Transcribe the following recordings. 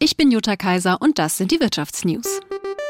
Ich bin Jutta Kaiser und das sind die Wirtschaftsnews.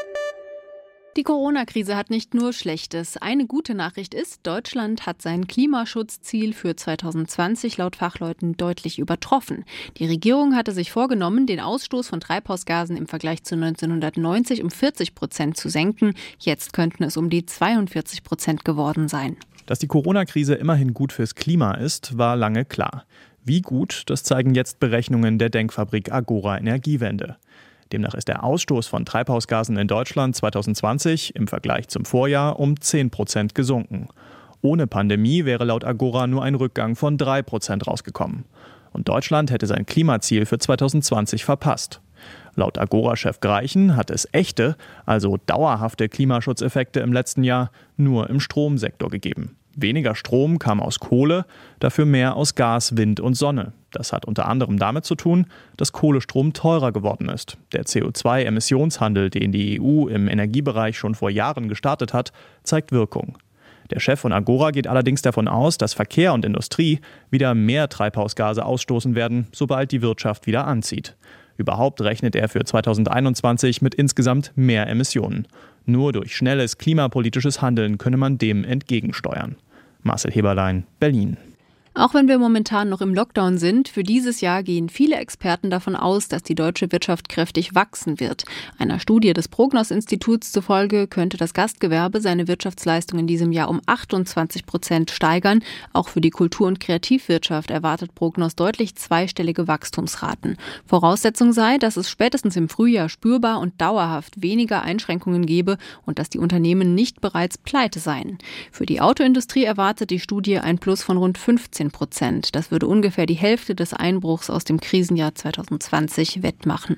Die Corona-Krise hat nicht nur Schlechtes. Eine gute Nachricht ist, Deutschland hat sein Klimaschutzziel für 2020 laut Fachleuten deutlich übertroffen. Die Regierung hatte sich vorgenommen, den Ausstoß von Treibhausgasen im Vergleich zu 1990 um 40% zu senken. Jetzt könnten es um die 42% geworden sein. Dass die Corona-Krise immerhin gut fürs Klima ist, war lange klar. Wie gut, das zeigen jetzt Berechnungen der Denkfabrik Agora Energiewende. Demnach ist der Ausstoß von Treibhausgasen in Deutschland 2020 im Vergleich zum Vorjahr um 10% gesunken. Ohne Pandemie wäre laut Agora nur ein Rückgang von 3% rausgekommen. Und Deutschland hätte sein Klimaziel für 2020 verpasst. Laut Agora-Chef Greichen hat es echte, also dauerhafte Klimaschutzeffekte im letzten Jahr nur im Stromsektor gegeben. Weniger Strom kam aus Kohle, dafür mehr aus Gas, Wind und Sonne. Das hat unter anderem damit zu tun, dass Kohlestrom teurer geworden ist. Der CO2-Emissionshandel, den die EU im Energiebereich schon vor Jahren gestartet hat, zeigt Wirkung. Der Chef von Agora geht allerdings davon aus, dass Verkehr und Industrie wieder mehr Treibhausgase ausstoßen werden, sobald die Wirtschaft wieder anzieht. Überhaupt rechnet er für 2021 mit insgesamt mehr Emissionen. Nur durch schnelles klimapolitisches Handeln könne man dem entgegensteuern. Marcel Heberlein, Berlin. Auch wenn wir momentan noch im Lockdown sind, für dieses Jahr gehen viele Experten davon aus, dass die deutsche Wirtschaft kräftig wachsen wird. Einer Studie des Prognos-Instituts zufolge könnte das Gastgewerbe seine Wirtschaftsleistung in diesem Jahr um 28% steigern. Auch für die Kultur- und Kreativwirtschaft erwartet Prognos deutlich zweistellige Wachstumsraten. Voraussetzung sei, dass es spätestens im Frühjahr spürbar und dauerhaft weniger Einschränkungen gebe und dass die Unternehmen nicht bereits pleite seien. Für die Autoindustrie erwartet die Studie ein Plus von rund 15%. Das würde ungefähr die Hälfte des Einbruchs aus dem Krisenjahr 2020 wettmachen.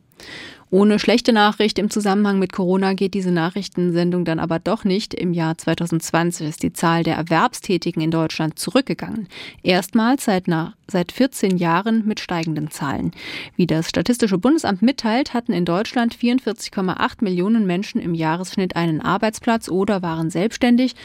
Ohne schlechte Nachricht im Zusammenhang mit Corona geht diese Nachrichtensendung dann aber doch nicht. Im Jahr 2020 ist die Zahl der Erwerbstätigen in Deutschland zurückgegangen. Erstmals seit 14 Jahren mit steigenden Zahlen. Wie das Statistische Bundesamt mitteilt, hatten in Deutschland 44,8 Millionen Menschen im Jahresschnitt einen Arbeitsplatz oder waren selbstständig,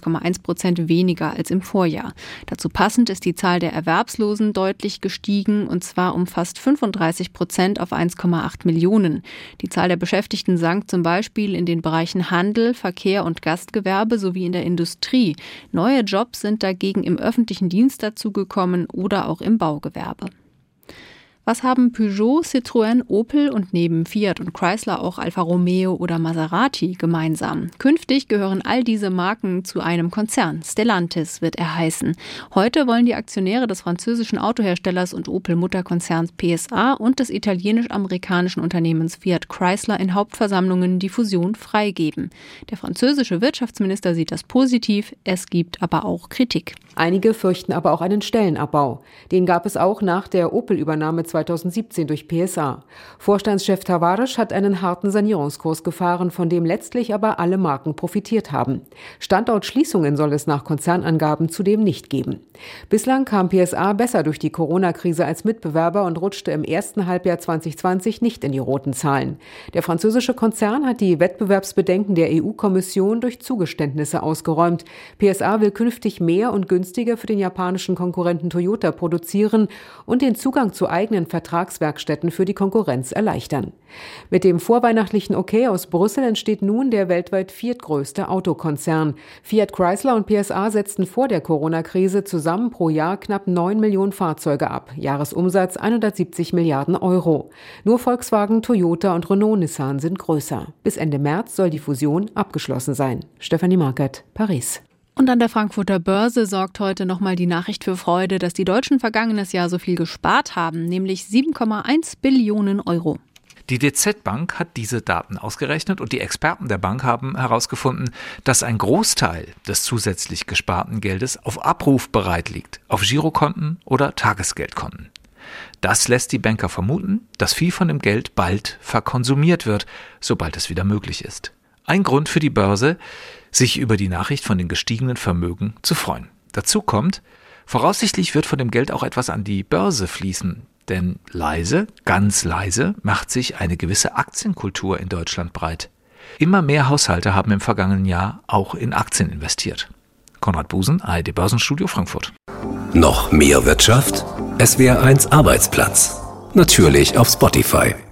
1,1% weniger als im Vorjahr. Dazu passend ist die Zahl der Erwerbslosen deutlich gestiegen, und zwar um fast 35% auf 1,8 Millionen. Die Zahl der Beschäftigten sank zum Beispiel in den Bereichen Handel, Verkehr und Gastgewerbe sowie in der Industrie. Neue Jobs sind dagegen im öffentlichen Dienst dazugekommen oder auch im Baugewerbe. Was haben Peugeot, Citroën, Opel und neben Fiat und Chrysler auch Alfa Romeo oder Maserati gemeinsam? Künftig gehören all diese Marken zu einem Konzern. Stellantis wird er heißen. Heute wollen die Aktionäre des französischen Autoherstellers und Opel-Mutterkonzerns PSA und des italienisch-amerikanischen Unternehmens Fiat Chrysler in Hauptversammlungen die Fusion freigeben. Der französische Wirtschaftsminister sieht das positiv, es gibt aber auch Kritik. Einige fürchten aber auch einen Stellenabbau. Den gab es auch nach der Opel-Übernahme 2017 durch PSA. Vorstandschef Tavares hat einen harten Sanierungskurs gefahren, von dem letztlich aber alle Marken profitiert haben. Standortschließungen soll es nach Konzernangaben zudem nicht geben. Bislang kam PSA besser durch die Corona-Krise als Mitbewerber und rutschte im ersten Halbjahr 2020 nicht in die roten Zahlen. Der französische Konzern hat die Wettbewerbsbedenken der EU-Kommission durch Zugeständnisse ausgeräumt. PSA will künftig mehr und günstiger für den japanischen Konkurrenten Toyota produzieren und den Zugang zu eigenen Vertragswerkstätten für die Konkurrenz erleichtern. Mit dem vorweihnachtlichen Okay aus Brüssel entsteht nun der weltweit viertgrößte Autokonzern. Fiat Chrysler und PSA setzten vor der Corona-Krise zusammen pro Jahr knapp 9 Millionen Fahrzeuge ab. Jahresumsatz 170 Milliarden Euro. Nur Volkswagen, Toyota und Renault-Nissan sind größer. Bis Ende März soll die Fusion abgeschlossen sein. Stefanie Markert, Paris. Und an der Frankfurter Börse sorgt heute nochmal die Nachricht für Freude, dass die Deutschen vergangenes Jahr so viel gespart haben, nämlich 7,1 Billionen Euro. Die DZ Bank hat diese Daten ausgerechnet und die Experten der Bank haben herausgefunden, dass ein Großteil des zusätzlich gesparten Geldes auf Abruf bereit liegt, auf Girokonten oder Tagesgeldkonten. Das lässt die Banker vermuten, dass viel von dem Geld bald verkonsumiert wird, sobald es wieder möglich ist. Ein Grund für die Börse, sich über die Nachricht von den gestiegenen Vermögen zu freuen. Dazu kommt, voraussichtlich wird von dem Geld auch etwas an die Börse fließen, denn leise, ganz leise, macht sich eine gewisse Aktienkultur in Deutschland breit. Immer mehr Haushalte haben im vergangenen Jahr auch in Aktien investiert. Konrad Busen, ARD Börsenstudio Frankfurt. Noch mehr Wirtschaft? SWR1 Arbeitsplatz. Natürlich auf Spotify.